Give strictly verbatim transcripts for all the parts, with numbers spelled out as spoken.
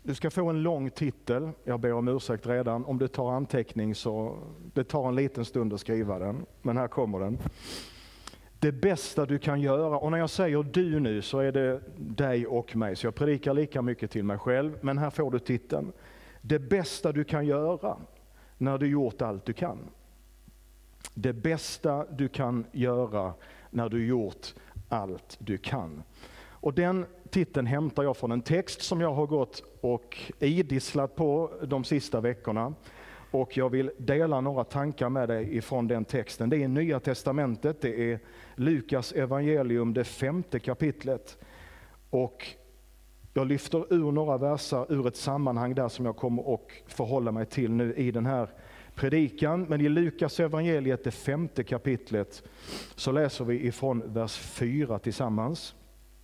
Du ska få en lång titel, jag ber om ursäkt redan. Om du tar anteckning så det tar en liten stund att skriva den, men här kommer den. Det bästa du kan göra, och när jag säger du nu så är det dig och mig, så jag predikar lika mycket till mig själv, men här får du titeln. Det bästa du kan göra när du gjort allt du kan. Det bästa du kan göra när du gjort allt du kan. Och den titeln hämtar jag från en text som jag har gått och idisslat på de sista veckorna. Och jag vill dela några tankar med dig ifrån den texten. Det är Nya testamentet, det är Lukas evangelium, det femte kapitlet. Och jag lyfter ur några verser ur ett sammanhang där som jag kommer att förhålla mig till nu i den här predikan. Men i Lukas evangeliet, det femte kapitlet, så läser vi ifrån vers fyra tillsammans.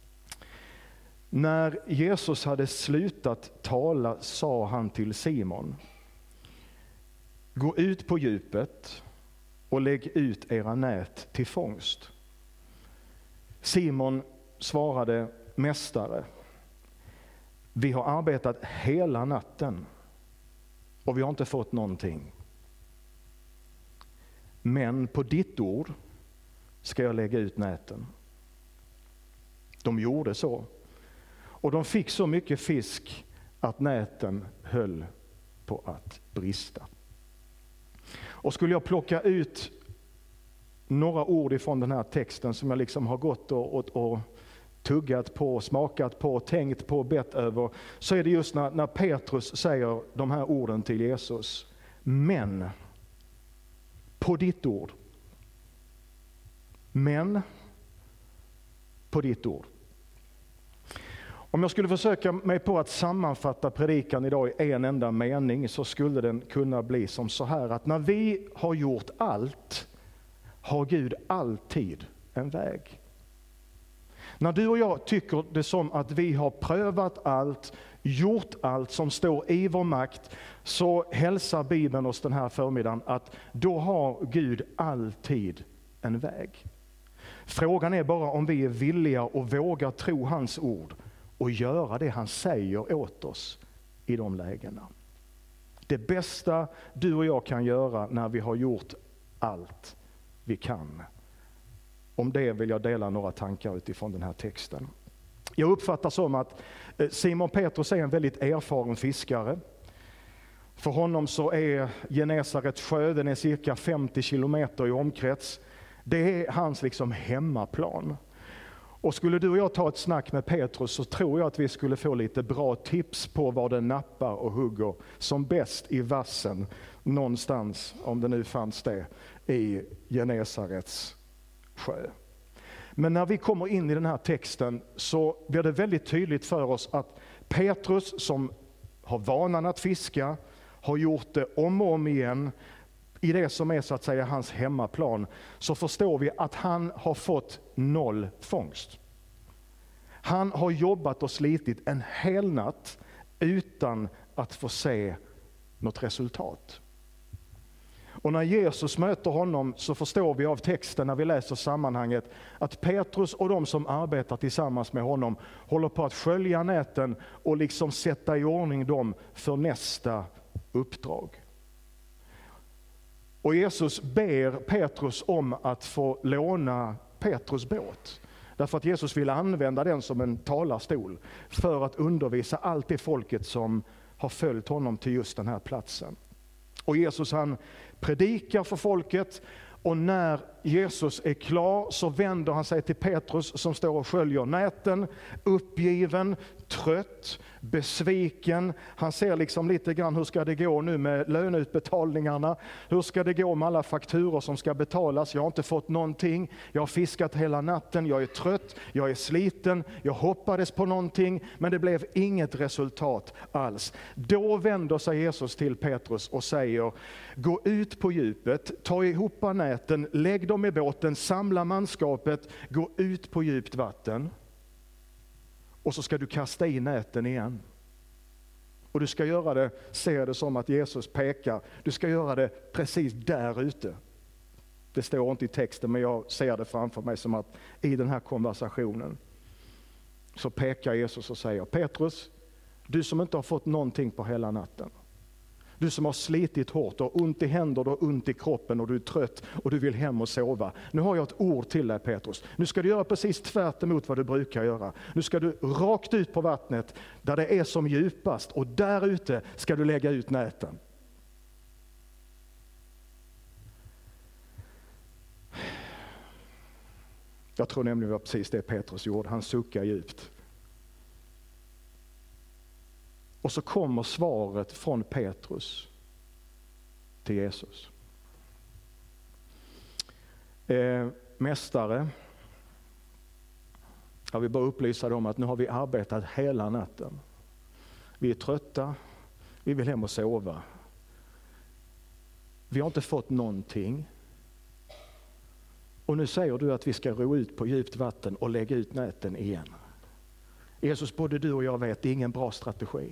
När Jesus hade slutat tala sa han till Simon: gå ut på djupet och lägg ut era nät till fångst. Simon svarade: mästare, vi har arbetat hela natten och vi har inte fått någonting. Men på ditt ord ska jag lägga ut näten. De gjorde så. Och de fick så mycket fisk att näten höll på att brista. Och skulle jag plocka ut några ord ifrån den här texten som jag liksom har gått och, och, och tuggat på, smakat på, tänkt på, bett över, så är det just när, när Petrus säger de här orden till Jesus. Men på ditt ord. Men på ditt ord. Om jag skulle försöka mig på att sammanfatta predikan idag i en enda mening, så skulle den kunna bli som så här: att när vi har gjort allt har Gud alltid en väg. När du och jag tycker det som att vi har prövat allt, gjort allt som står i vår makt, så hälsar Bibeln oss den här förmiddagen att då har Gud alltid en väg. Frågan är bara om vi är villiga och vågar tro hans ord och göra det han säger åt oss i de lägena. Det bästa du och jag kan göra när vi har gjort allt vi kan. Om det vill jag dela några tankar utifrån den här texten. Jag uppfattar som att Simon Petrus är en väldigt erfaren fiskare. För honom så är Genesarets sjö, den är cirka femtio kilometer i omkrets. Det är hans liksom hemmaplan. Och skulle du och jag ta ett snack med Petrus, så tror jag att vi skulle få lite bra tips på var den nappar och hugger som bäst i vassen någonstans, om det nu fanns det, i Genesarets sjö. Men när vi kommer in i den här texten så blir det väldigt tydligt för oss att Petrus, som har vanan att fiska, har gjort det om och om igen i det som är så att säga hans hemmaplan, så förstår vi att han har fått noll fångst. Han har jobbat och slitit en hel natt utan att få se något resultat. Och när Jesus möter honom så förstår vi av texten när vi läser sammanhanget att Petrus och de som arbetar tillsammans med honom håller på att skölja näten och liksom sätta i ordning dem för nästa uppdrag. Och Jesus ber Petrus om att få låna Petrus båt. Därför att Jesus vill använda den som en talarstol för att undervisa allt det folket som har följt honom till just den här platsen. Och Jesus han predikar för folket, och när Jesus är klar så vänder han sig till Petrus som står och sköljer näten, uppgiven, trött, besviken. Han ser liksom lite grann, hur ska det gå nu med löneutbetalningarna? Hur ska det gå med alla fakturor som ska betalas? Jag har inte fått någonting. Jag har fiskat hela natten. Jag är trött. Jag är sliten. Jag hoppades på någonting, men det blev inget resultat alls. Då vänder sig Jesus till Petrus och säger: gå ut på djupet, ta ihop näten, lägg dem i båten, samla manskapet, gå ut på djupt vatten. Och så ska du kasta i näten igen. Och du ska göra det, ser det som att Jesus pekar, du ska göra det precis där ute. Det står inte i texten, men jag ser det framför mig som att i den här konversationen så pekar Jesus och säger: Petrus, Du som inte har fått någonting på hela natten. Du som har slitit hårt och ont i händer och ont i kroppen och du är trött och du vill hem och sova. Nu har jag ett ord till dig, Petrus. Nu ska du göra precis tvärt emot vad du brukar göra. Nu ska du rakt ut på vattnet där det är som djupast och där ute ska du lägga ut näten. Jag tror nämligen det var precis det Petrus gjorde. Han suckar djupt. Och så kommer svaret från Petrus till Jesus. Eh, mästare, jag vill bara upplysa dem att nu har vi arbetat hela natten. Vi är trötta, vi vill hem och sova. Vi har inte fått någonting. Och nu säger du att vi ska ro ut på djupt vatten och lägga ut näten igen. Jesus, både du och jag vet, det är ingen bra strategi.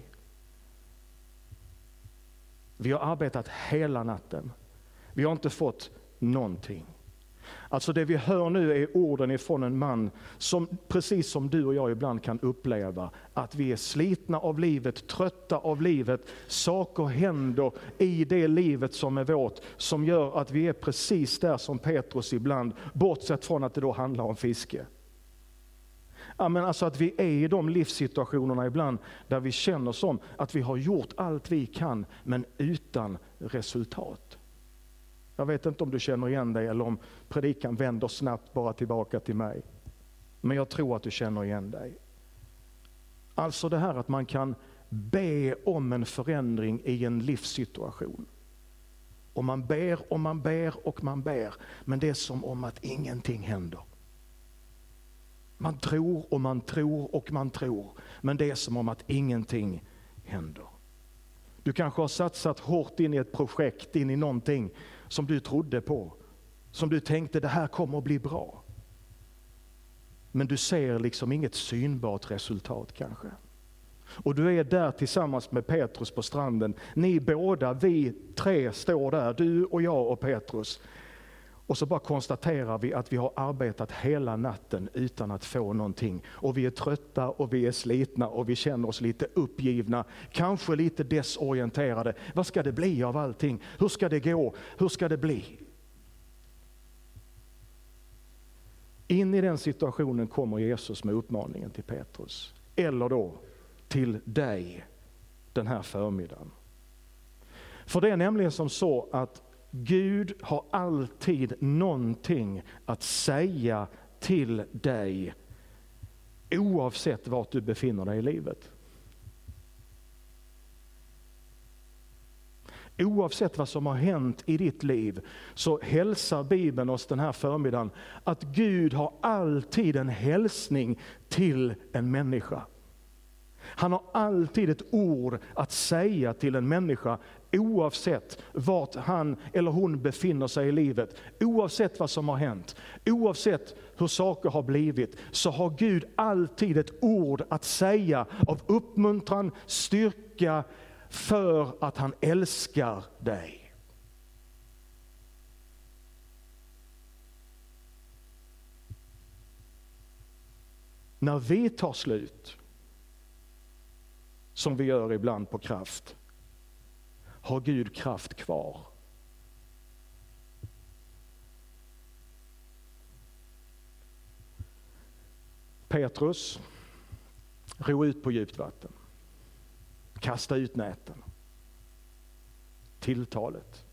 Vi har arbetat hela natten. Vi har inte fått någonting. Alltså det vi hör nu är orden ifrån en man som, precis som du och jag ibland kan uppleva, att vi är slitna av livet, trötta av livet. Saker händer i det livet som är vårt som gör att vi är precis där som Petrus ibland, bortsett från att det då handlar om fiske. Ja, men alltså att vi är i de livssituationerna ibland där vi känner som att vi har gjort allt vi kan men utan resultat. Jag vet inte om du känner igen dig eller om predikan vänder snabbt bara tillbaka till mig. Men jag tror att du känner igen dig. Alltså det här att man kan be om en förändring i en livssituation. Och man ber och man ber och man ber. Men det är som om att ingenting händer. Man tror och man tror och man tror. Men det är som om att ingenting händer. Du kanske har satsat hårt in i ett projekt, in i någonting som du trodde på. Som du tänkte, det här kommer att bli bra. Men du ser liksom inget synbart resultat kanske. Och du är där tillsammans med Petrus på stranden. Ni båda, vi tre står där, du och jag och Petrus. Och så bara konstaterar vi att vi har arbetat hela natten utan att få någonting. Och vi är trötta och vi är slitna och vi känner oss lite uppgivna. Kanske lite desorienterade. Vad ska det bli av allting? Hur ska det gå? Hur ska det bli? In i den situationen kommer Jesus med uppmaningen till Petrus. Eller då till dig den här förmiddagen. För det är nämligen som så att Gud har alltid någonting att säga till dig oavsett vart du befinner dig i livet. Oavsett vad som har hänt i ditt liv så hälsar Bibeln oss den här förmiddagen att Gud har alltid en hälsning till en människa. Han har alltid ett ord att säga till en människa oavsett vart han eller hon befinner sig i livet. Oavsett vad som har hänt, oavsett hur saker har blivit, så har Gud alltid ett ord att säga av uppmuntran, styrka för att han älskar dig. När vi tar slut, som vi gör ibland på kraft, har Gud kraft kvar. Petrus, ro ut på djupt vatten. Kasta ut näten. Tilltalet.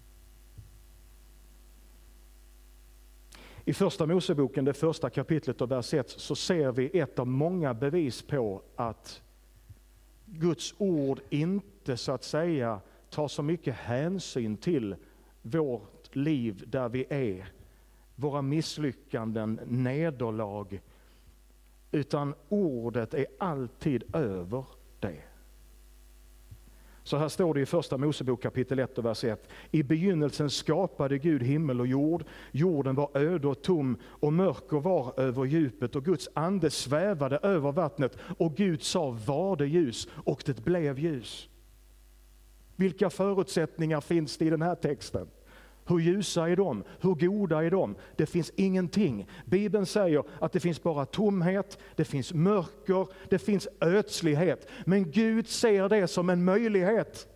I första Moseboken, det första kapitlet och vers ett, så ser vi ett av många bevis på att Guds ord inte så att säga tar så mycket hänsyn till vårt liv där vi är, våra misslyckanden, nederlag, utan ordet är alltid över det. Så här står det i första Mosebok kapitel ett och vers ett. I begynnelsen skapade Gud himmel och jord. Jorden var öde och tom och mörker var över djupet och Guds ande svävade över vattnet och Gud sa var det ljus och det blev ljus. Vilka förutsättningar finns det i den här texten? Hur ljusa är de? Hur goda är de? Det finns ingenting. Bibeln säger att det finns bara tomhet, det finns mörker, det finns ödslighet. Men Gud ser det som en möjlighet.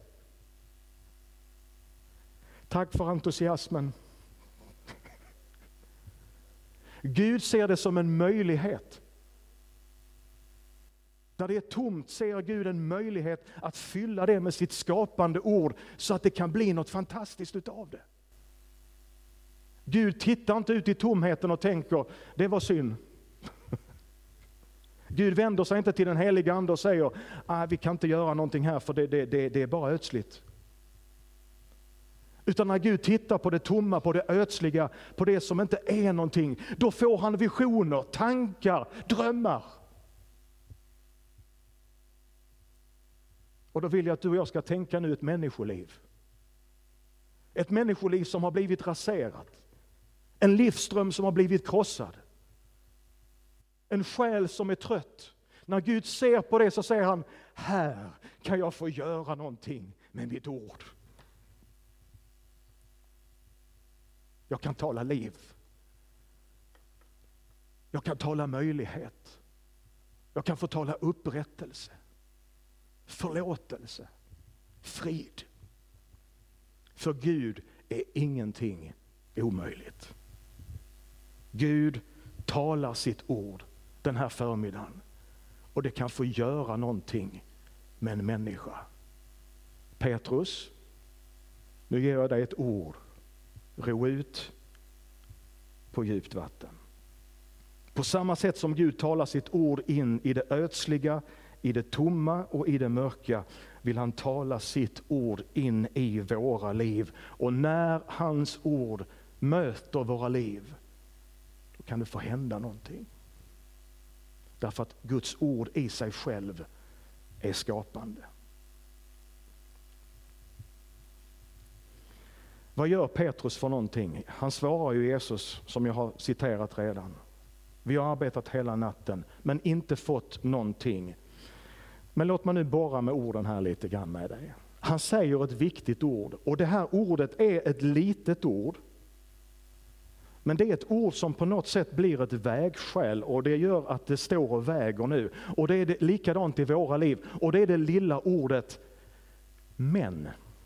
Tack för entusiasmen. Gud ser det som en möjlighet. Där det är tomt ser Gud en möjlighet att fylla det med sitt skapande ord så att det kan bli något fantastiskt utav det. Gud tittar inte ut i tomheten och tänker, det var synd. Gud vänder sig inte till den heliga ande och säger, ah, vi kan inte göra någonting här för det, det, det, det är bara ödsligt. Utan när Gud tittar på det tomma, på det ödsliga, på det som inte är någonting, då får han visioner, tankar, drömmar. Och då vill jag att du och jag ska tänka nu ett människoliv. Ett människoliv som har blivit raserat. En livsström som har blivit krossad. En själ som är trött. När Gud ser på det så säger han, här kan jag få göra någonting med mitt ord. Jag kan tala liv. Jag kan tala möjlighet. Jag kan få tala upprättelse. Förlåtelse. Frid. För Gud är ingenting omöjligt. Gud talar sitt ord den här förmiddagen. Och det kan få göra någonting med en människa. Petrus, nu ger jag dig ett ord. Ro ut på djupt vatten. På samma sätt som Gud talar sitt ord in i det ödsliga, i det tomma och i det mörka, vill han tala sitt ord in i våra liv. Och när hans ord möter våra liv, då kan det få hända någonting. Därför att Guds ord i sig själv är skapande. Vad gör Petrus för någonting? Han svarar ju Jesus, som jag har citerat redan. Vi har arbetat hela natten men inte fått någonting. Men låt mig nu borra med orden här lite grann med dig. Han säger ett viktigt ord, och det här ordet är ett litet ord. Men det är ett ord som på något sätt blir ett vägskäl, och det gör att det står och väger nu. Och det är det likadant i våra liv, och det är det lilla ordet men.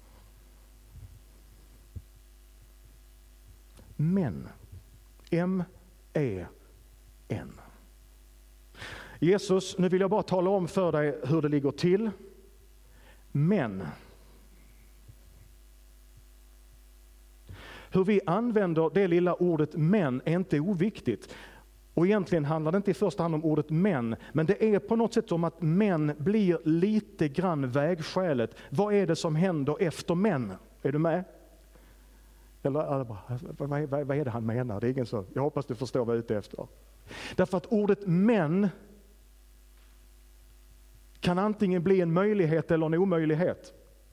Men. M E N. Jesus, nu vill jag bara tala om för dig hur det ligger till. Men. Hur vi använder det lilla ordet men är inte oviktigt. Och egentligen handlar det inte i första hand om ordet men, men det är på något sätt som att men blir lite grann vägskälet. Vad är det som händer efter men? Är du med? Eller vad, vad, vad är det han menar? Det är ingen så. Jag hoppas du förstår vad jag är ute efter. Därför att ordet men kan antingen bli en möjlighet eller en omöjlighet.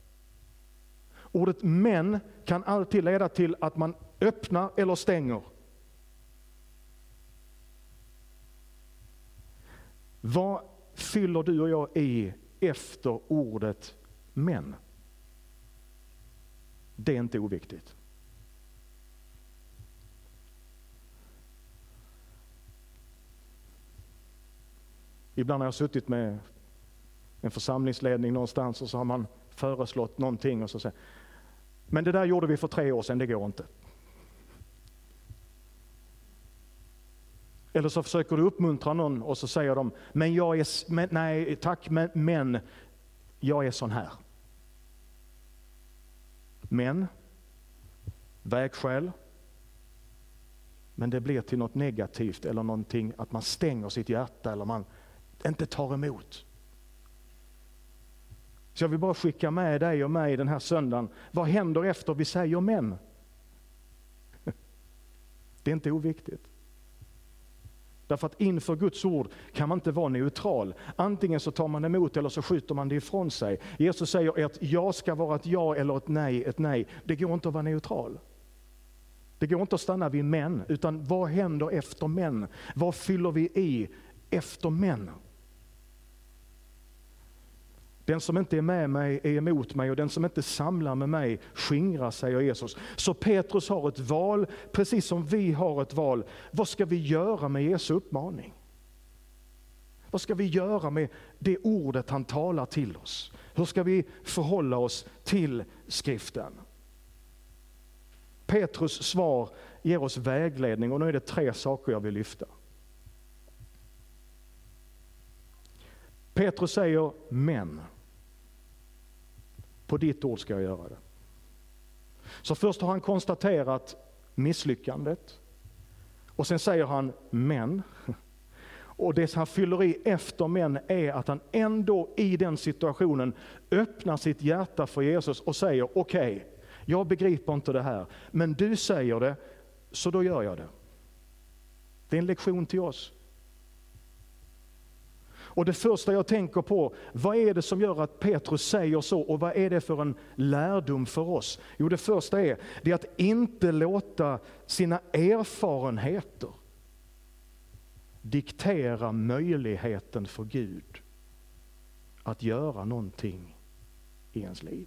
Ordet men kan alltid leda till att man öppnar eller stänger. Vad fyller du och jag i efter ordet men? Det är inte oviktigt. Ibland har jag suttit med en församlingsledning någonstans och så har man föreslått någonting och så säger, men det där gjorde vi för tre år sedan, det går inte. Eller så försöker du uppmuntra någon och så säger de, men jag är, men, nej tack, men, men jag är sån här. Men, vägskäl, men det blir till något negativt eller någonting, att man stänger sitt hjärta eller man inte tar emot. Så jag vill bara skicka med dig och mig den här söndagen. Vad händer efter vi säger men? Det är inte oviktigt. Därför att inför Guds ord kan man inte vara neutral. Antingen så tar man emot eller så skjuter man det ifrån sig. Jesus säger att ja ska vara ett ja eller ett nej, ett nej. Det går inte att vara neutral. Det går inte att stanna vid men, utan vad händer efter men? Vad fyller vi i efter men? Den som inte är med mig är emot mig och den som inte samlar med mig skingrar, säger Jesus. Så Petrus har ett val, precis som vi har ett val. Vad ska vi göra med Jesu uppmaning? Vad ska vi göra med det ordet han talar till oss? Hur ska vi förhålla oss till skriften? Petrus svar ger oss vägledning och nu är det tre saker jag vill lyfta. Petrus säger men. På ditt ord ska jag göra det. Så först har han konstaterat misslyckandet. Och sen säger han men. Och det han fyller i efter men är att han ändå i den situationen öppnar sitt hjärta för Jesus och säger okej, okay, jag begriper inte det här. Men du säger det, så då gör jag det. Det är en lektion till oss. Och det första jag tänker på, vad är det som gör att Petrus säger så och vad är det för en lärdom för oss? Jo, det första är, det är att inte låta sina erfarenheter diktera möjligheten för Gud att göra någonting i ens liv.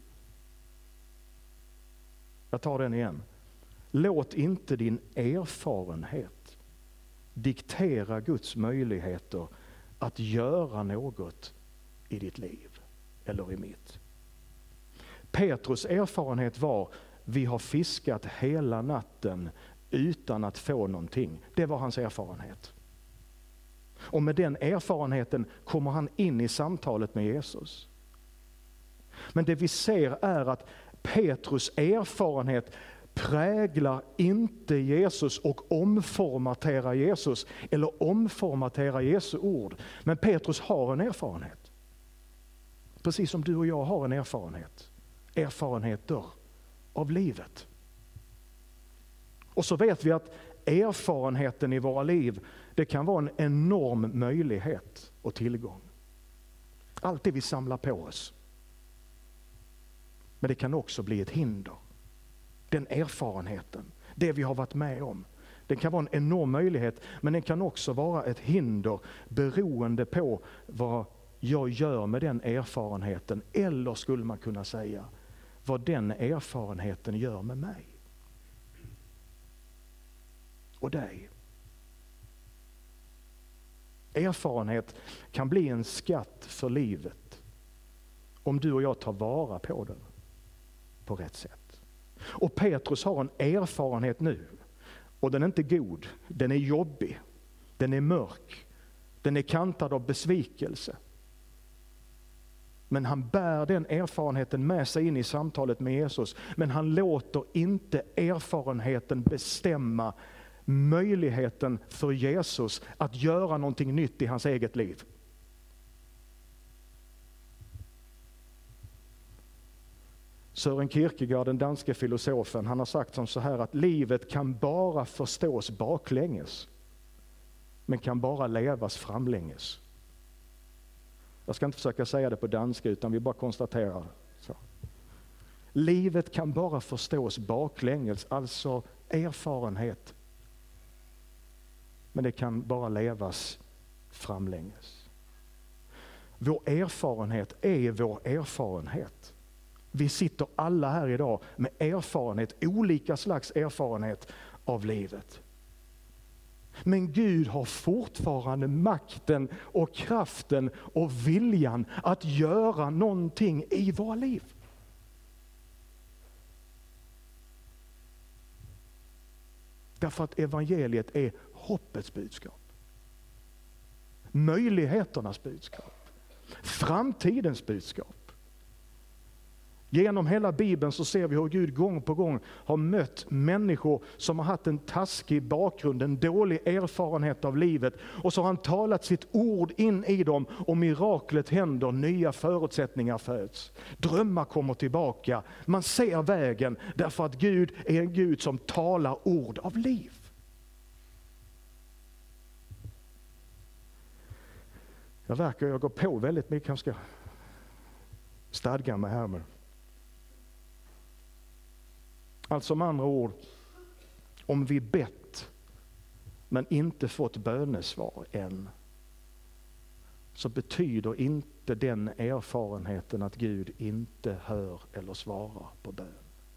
Jag tar den igen. Låt inte din erfarenhet diktera Guds möjligheter att göra något i ditt liv eller i mitt. Petrus erfarenhet var, vi har fiskat hela natten utan att få någonting. Det var hans erfarenhet. Och med den erfarenheten kommer han in i samtalet med Jesus. Men det vi ser är att Petrus erfarenhet präglar inte Jesus och omformaterar Jesus eller omformaterar Jesu ord. Men Petrus har en erfarenhet. Precis som du och jag har en erfarenhet. Erfarenheter av livet. Och så vet vi att erfarenheten i våra liv, det kan vara en enorm möjlighet och tillgång. Allt det vi samlar på oss. Men det kan också bli ett hinder. Den erfarenheten, det vi har varit med om. Det kan vara en enorm möjlighet, men det kan också vara ett hinder beroende på vad jag gör med den erfarenheten. Eller skulle man kunna säga, vad den erfarenheten gör med mig. Och dig. Erfarenhet kan bli en skatt för livet om du och jag tar vara på den på rätt sätt. Och Petrus har en erfarenhet nu och den är inte god, den är jobbig, den är mörk, den är kantad av besvikelse. Men han bär den erfarenheten med sig in i samtalet med Jesus, men han låter inte erfarenheten bestämma möjligheten för Jesus att göra någonting nytt i hans eget liv. Søren Kierkegaard, den danske filosofen, han har sagt som så här att livet kan bara förstås baklänges, men kan bara levas framlänges. Jag ska inte försöka säga det på danska utan vi bara konstaterar så. Livet kan bara förstås baklänges, alltså erfarenhet. Men det kan bara levas framlänges. Vår erfarenhet är vår erfarenhet. Vi sitter alla här idag med erfarenhet, olika slags erfarenhet av livet. Men Gud har fortfarande makten och kraften och viljan att göra någonting i våra liv. Därför att evangeliet är hoppets budskap. Möjligheternas budskap. Framtidens budskap. Genom hela Bibeln så ser vi hur Gud gång på gång har mött människor som har haft en taskig bakgrund, en dålig erfarenhet av livet. Och så har han talat sitt ord in i dem och miraklet händer, nya förutsättningar föds. Drömmar kommer tillbaka, man ser vägen därför att Gud är en Gud som talar ord av liv. Jag verkar jag går på väldigt mycket, jag ska stadga mig här med. Alltså med andra ord, om vi bett men inte fått bönesvar än, så betyder inte den erfarenheten att Gud inte hör eller svarar på bön.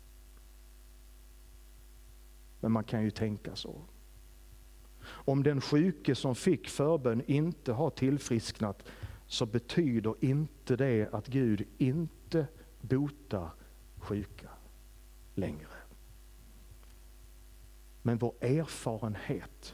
Men man kan ju tänka så. Om den sjuke som fick förbön inte har tillfrisknat, så betyder inte det att Gud inte botar sjuka längre. Men vår erfarenhet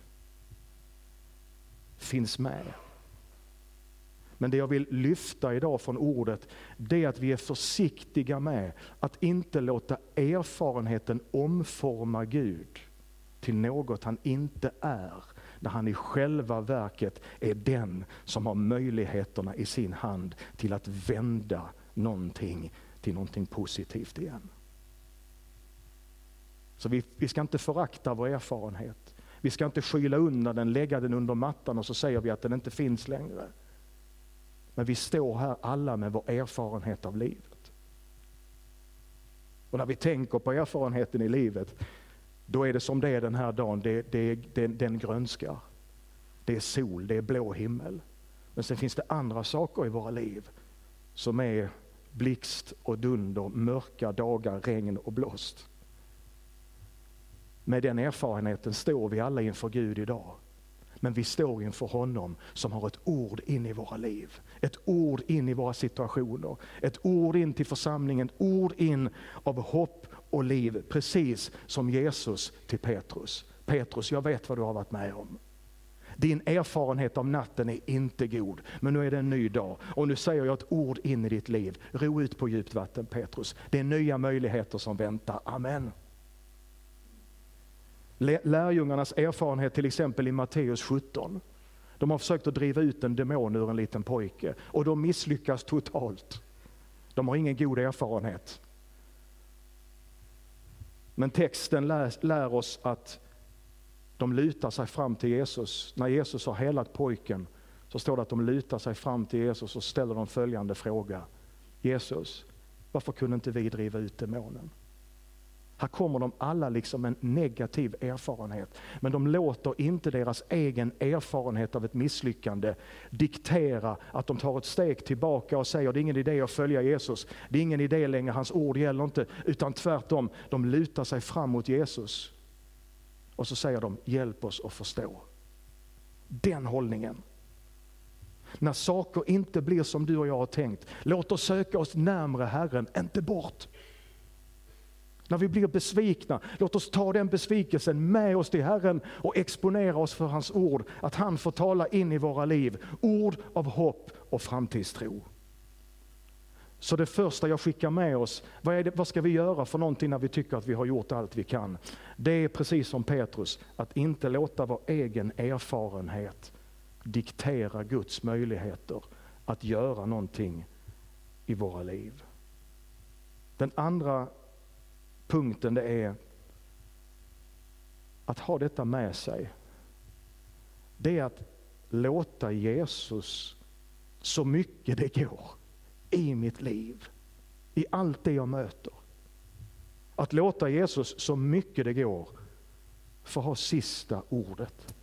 finns med. Men det jag vill lyfta idag från ordet, det är att vi är försiktiga med att inte låta erfarenheten omforma Gud till något han inte är, när han i själva verket är den som har möjligheterna i sin hand till att vända någonting till någonting positivt igen. Så vi, vi ska inte förakta vår erfarenhet. Vi ska inte skyla undan den, lägga den under mattan och så säger vi att den inte finns längre. Men vi står här alla med vår erfarenhet av livet. Och när vi tänker på erfarenheten i livet, då är det som det är den här dagen. Det, det, det, den grönskar. Det är sol, det är blå himmel. Men sen finns det andra saker i våra liv som är blixt och dunder, mörka dagar, regn och blåst. Med den erfarenheten står vi alla inför Gud idag. Men vi står inför honom som har ett ord in i våra liv. Ett ord in i våra situationer. Ett ord in till församlingen. Ett ord in av hopp och liv. Precis som Jesus till Petrus. Petrus, jag vet vad du har varit med om. Din erfarenhet av natten är inte god. Men nu är det en ny dag. Och nu säger jag ett ord in i ditt liv. Ro ut på djupt vatten, Petrus. Det är nya möjligheter som väntar. Amen. Lärjungarnas erfarenhet till exempel i Matteus sjutton. De har försökt att driva ut en demon ur en liten pojke. Och de misslyckas totalt. De har ingen god erfarenhet. Men texten lär, lär oss att de lutar sig fram till Jesus. När Jesus har helat pojken, så står det att de lutar sig fram till Jesus och ställer de följande fråga. Jesus, varför kunde inte vi driva ut demonen? Här kommer de alla liksom en negativ erfarenhet. Men de låter inte deras egen erfarenhet av ett misslyckande diktera att de tar ett steg tillbaka och säger det är ingen idé att följa Jesus. Det är ingen idé längre, hans ord gäller inte. Utan tvärtom, de lutar sig fram mot Jesus. Och så säger de, hjälp oss att förstå. Den hållningen. När saker inte blir som du och jag har tänkt, låt oss söka oss närmare Herren, inte bort. När vi blir besvikna, låt oss ta den besvikelsen med oss till Herren och exponera oss för hans ord. Att han får tala in i våra liv. Ord av hopp och framtidstro. Så det första jag skickar med oss, vad, är det, vad ska vi göra för någonting när vi tycker att vi har gjort allt vi kan? Det är precis som Petrus, att inte låta vår egen erfarenhet diktera Guds möjligheter att göra någonting i våra liv. Den andra punkten, det är att ha detta med sig. Det är att låta Jesus så mycket det går i mitt liv, i allt det jag möter. Att låta Jesus så mycket det går få ha sista ordet.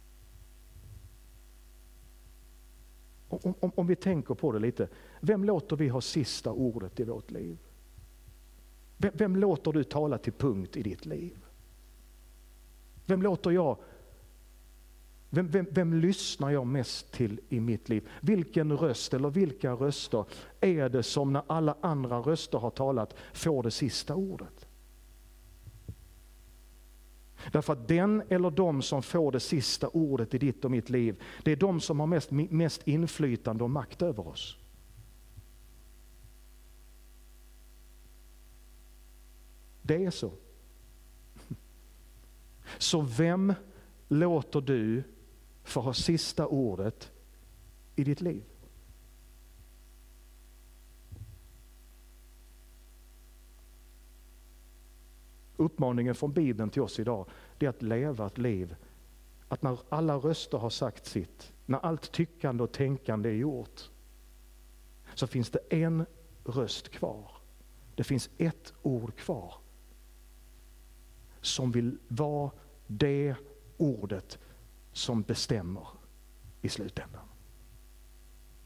Om, om, om vi tänker på det lite, vem låter vi ha sista ordet i vårt liv? Vem, vem låter du tala till punkt i ditt liv? Vem låter jag Vem, vem, vem lyssnar jag mest till i mitt liv? Vilken röst eller vilka röster är det som när alla andra röster har talat får det sista ordet? Därför att den eller de som får det sista ordet i ditt och mitt liv, det är de som har mest, mest inflytande och makt över oss. Det är så. Så vem låter du få ha sista ordet i ditt liv? Uppmaningen från Bibeln till oss idag, det är att leva ett liv. Att när alla röster har sagt sitt, när allt tyckande och tänkande är gjort, så finns det en röst kvar. Det finns ett ord kvar som vill vara det ordet som bestämmer i slutändan.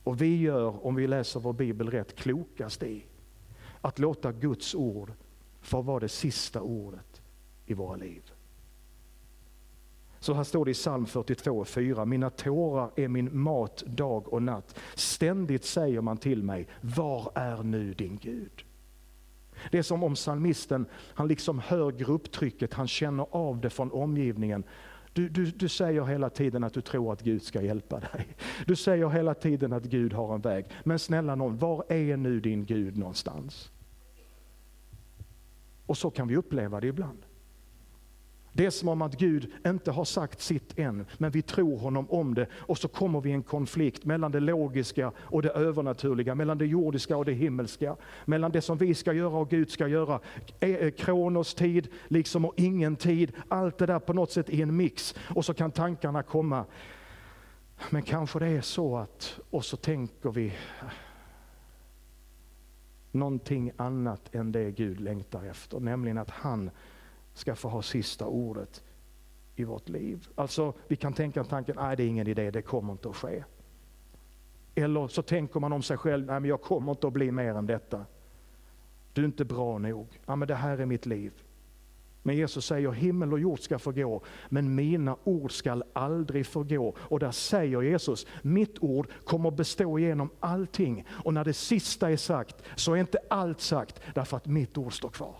Och vi gör, om vi läser vår bibel rätt, klokast i att låta Guds ord få vara det sista ordet i våra liv. Så här står det i psalm fyrtiotvå fyra. Mina tårar är min mat dag och natt. Ständigt säger man till mig, var är nu din Gud? Det är som om psalmisten, han liksom hör grupptrycket, han känner av det från omgivningen. Du, du, du säger hela tiden att du tror att Gud ska hjälpa dig. Du säger hela tiden att Gud har en väg. Men snälla någon, var är nu din Gud någonstans? Och så kan vi uppleva det ibland. Det är som om att Gud inte har sagt sitt än, men vi tror honom om det. Och så kommer vi i en konflikt mellan det logiska och det övernaturliga, mellan det jordiska och det himmelska. Mellan det som vi ska göra och Gud ska göra. Kronos tid, liksom och ingen tid. Allt det där på något sätt i en mix. Och så kan tankarna komma. Men kanske det är så att, och så tänker vi någonting annat än det Gud längtar efter. Nämligen att han ska få ha sista ordet i vårt liv. Alltså vi kan tänka tanken, nej det är ingen idé, det kommer inte att ske. Eller så tänker man om sig själv, nej men jag kommer inte att bli mer än detta. Du är inte bra nog. Ja men det här är mitt liv. Men Jesus säger, himmel och jord ska förgå, men mina ord ska aldrig förgå. Och där säger Jesus, mitt ord kommer bestå igenom allting. Och när det sista är sagt, så är inte allt sagt, därför att mitt ord står kvar.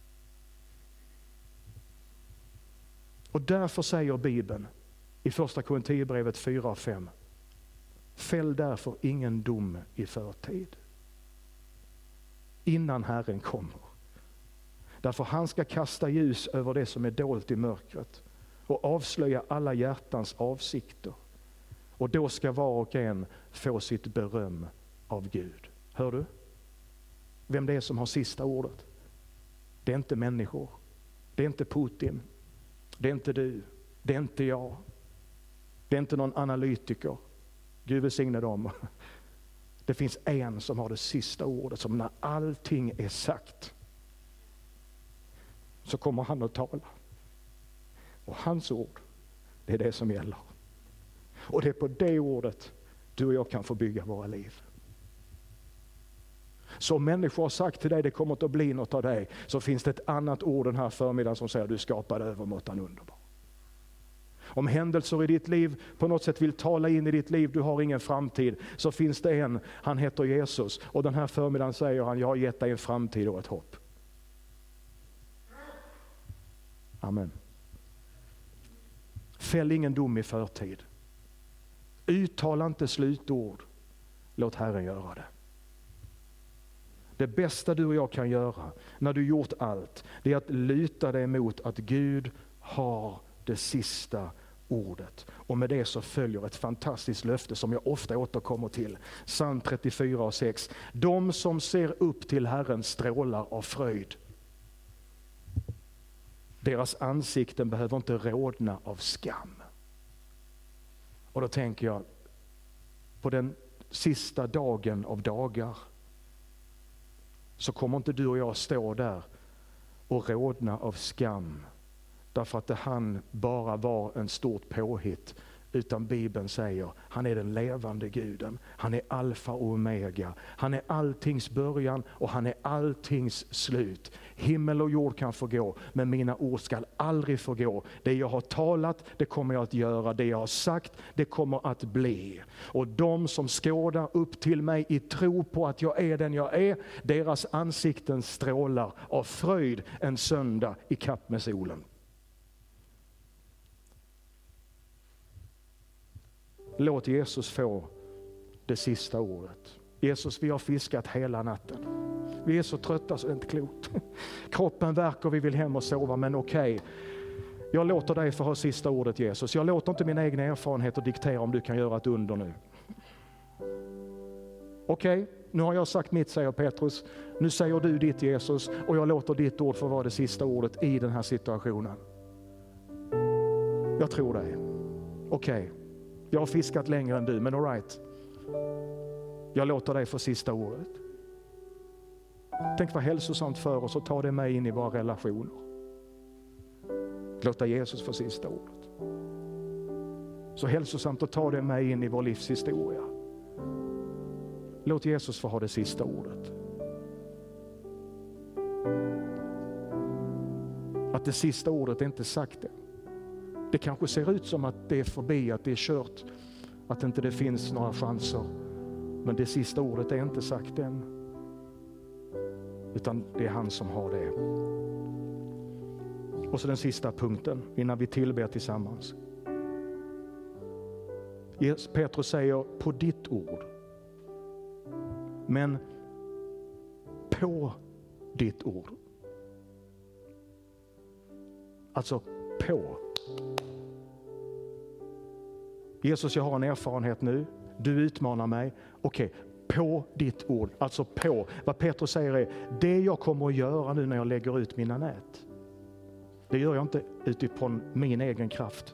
Och därför säger Bibeln i första Korinthierbrevet fyra och fem. Fäll därför ingen dom i förtid. Innan Herren kommer. Därför han ska kasta ljus över det som är dolt i mörkret. Och avslöja alla hjärtans avsikter. Och då ska var och en få sitt beröm av Gud. Hör du? Vem det är som har sista ordet? Det är inte människor. Det är inte Putin. Det är inte du, det är inte jag, det är inte någon analytiker. Gud välsigne dem. Det finns en som har det sista ordet, som när allting är sagt så kommer han att tala. Och hans ord, det är det som gäller. Och det är på det ordet du och jag kan få bygga våra liv. Så om människor har sagt till dig, det kommer inte att bli något av dig, så finns det ett annat ord den här förmiddagen som säger, du skapade övermåttan underbar. Om händelser i ditt liv på något sätt vill tala in i ditt liv, du har ingen framtid, så finns det en, han heter Jesus. Och den här förmiddagen säger han, jag har gett dig en framtid och ett hopp. Amen. Fäll ingen dom i förtid. Uttala inte slutord. Låt Herren göra det. Det bästa du och jag kan göra när du gjort allt, det är att luta dig mot att Gud har det sista ordet. Och med det så följer ett fantastiskt löfte som jag ofta återkommer till. Psalm trettiofyra och sex. De som ser upp till Herren strålar av fröjd. Deras ansikten behöver inte rodna av skam. Och då tänker jag på den sista dagen av dagar, så kommer inte du och jag stå där och rodna av skam. Därför att det han bara var en stort påhitt. Utan Bibeln säger, han är den levande guden. Han är alfa och omega. Han är alltings början och han är alltings slut. Himmel och jord kan förgå, men mina ord ska aldrig förgå. Det jag har talat, det kommer jag att göra. Det jag har sagt, det kommer att bli. Och de som skådar upp till mig i tro på att jag är den jag är, deras ansikten strålar av fröjd en söndag i kapp med solen. Låt Jesus få det sista ordet. Jesus, vi har fiskat hela natten. Vi är så trötta så det är inte klokt. Kroppen värker, vi vill hem och sova, men okej. Okay. Jag låter dig få ha sista ordet, Jesus. Jag låter inte mina egna erfarenheter diktera om du kan göra ett under nu. Okej, okay. Nu har jag sagt mitt, säger Petrus. Nu säger du ditt, Jesus, och jag låter ditt ord få vara det sista ordet i den här situationen. Jag tror dig. Okej. Okay. Jag har fiskat längre än du, men all right. Jag låter dig få sista ordet. Tänk vad hälsosamt för oss att ta det med in i våra relationer. Låta Jesus få sista ordet. Så hälsosamt att ta det med in i vår livshistoria. Låt Jesus få ha det sista ordet. Att det sista ordet är inte sagt än. Det kanske ser ut som att det är förbi, att det är kört, att inte det finns några chanser. Men det sista ordet är inte sagt än. Utan det är han som har det. Och så den sista punkten innan vi tillber tillsammans. Petrus säger på ditt ord. Men på ditt ord. Alltså på. Jesus, jag har en erfarenhet nu. Du utmanar mig. Okej, okay. På ditt ord. Alltså på. Vad Petrus säger är, det jag kommer att göra nu när jag lägger ut mina nät. Det gör jag inte utifrån min egen kraft.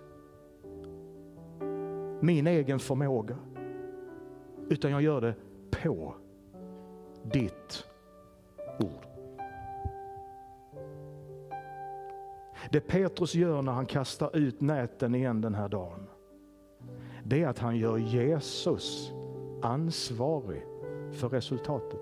Min egen förmåga. Utan jag gör det på ditt ord. Det Petrus gör när han kastar ut näten igen den här dagen, det är att han gör Jesus ansvarig för resultatet.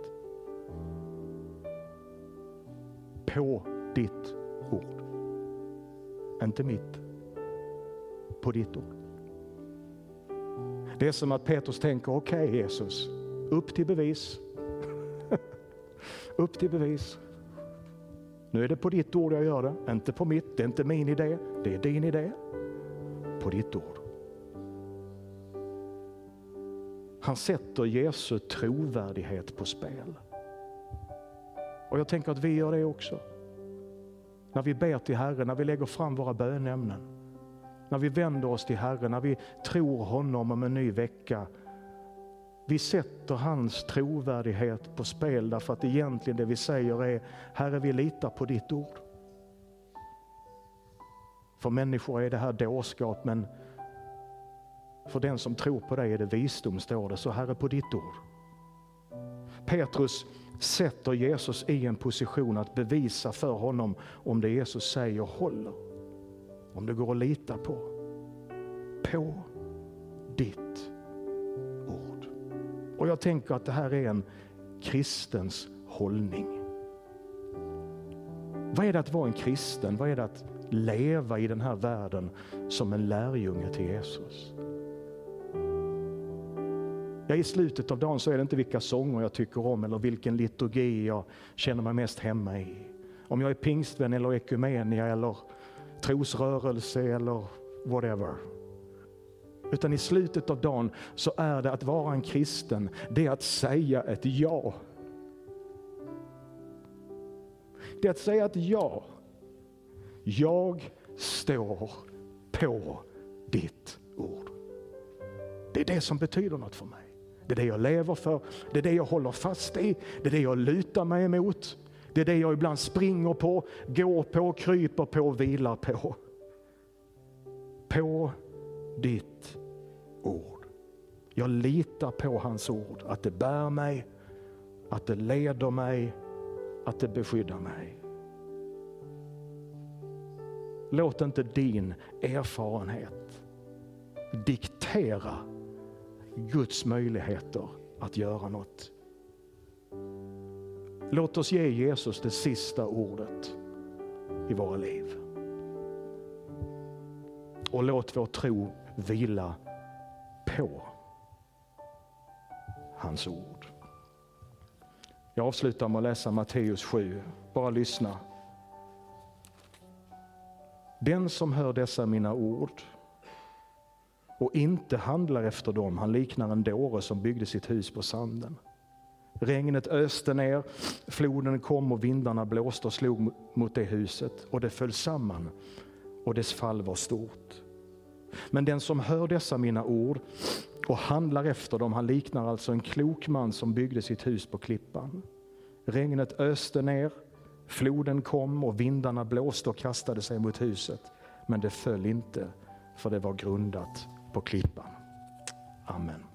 På ditt ord. Inte mitt. På ditt ord. Det är som att Petrus tänker, okej okay, Jesus, upp till bevis. upp till bevis. Nu är det på ditt ord jag gör det, inte på mitt. Det är inte min idé, det är din idé. På ditt ord. Han sätter Jesu trovärdighet på spel. Och jag tänker att vi gör det också. När vi ber till Herren, när vi lägger fram våra bönämnen. När vi vänder oss till Herren, när vi tror honom om en ny vecka. Vi sätter hans trovärdighet på spel därför att egentligen det vi säger är, Herre, vi litar på ditt ord. För människor är det här dårskap, men för den som tror på dig är det visdom, står det. Så Herre, på ditt ord. Petrus sätter Jesus i en position att bevisa för honom om det Jesus säger håller. Om det går att lita på. På ditt ord. Och jag tänker att det här är en kristens hållning. Vad är det att vara en kristen? Vad är det att leva i den här världen som en lärjunge till Jesus? Ja, i slutet av dagen så är det inte vilka sånger jag tycker om eller vilken liturgi jag känner mig mest hemma i. Om jag är pingstvän eller ekumenia eller trosrörelse eller whatever. Utan i slutet av dagen så är det att vara en kristen, det är att säga ett ja. Det är att säga ett ja. Jag står på ditt ord. Det är det som betyder något för mig. Det är det jag lever för. Det är det jag håller fast i. Det är det jag lutar mig emot. Det är det jag ibland springer på, går på, kryper på, vilar på. På ditt ord. Jag litar på hans ord. Att det bär mig, att det leder mig, att det beskyddar mig. Låt inte din erfarenhet diktera Guds möjligheter att göra något. Låt oss ge Jesus det sista ordet i våra liv. Och låt vår tro vila på hans ord. Jag avslutar med att läsa Matteus sju. Bara lyssna. Den som hör dessa mina ord och inte handlar efter dem, han liknar en dåre som byggde sitt hus på sanden. Regnet öste ner, floden kom och vindarna blåste och slog mot det huset och det föll samman och dess fall var stort. Men den som hör dessa mina ord och handlar efter dem, han liknar alltså en klok man som byggde sitt hus på klippan. Regnet öste ner, floden kom och vindarna blåste och kastade sig mot huset. Men det föll inte, för det var grundat på klippan. Amen.